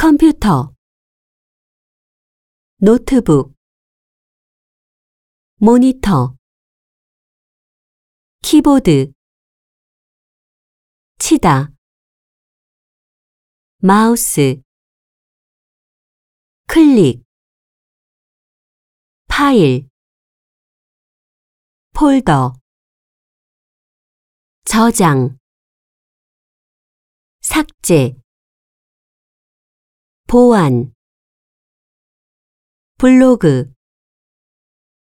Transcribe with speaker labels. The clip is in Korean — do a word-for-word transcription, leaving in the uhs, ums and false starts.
Speaker 1: 컴퓨터, 노트북, 모니터, 키보드, 치다, 마우스, 클릭, 파일, 폴더, 저장, 삭제, 보안, 블로그,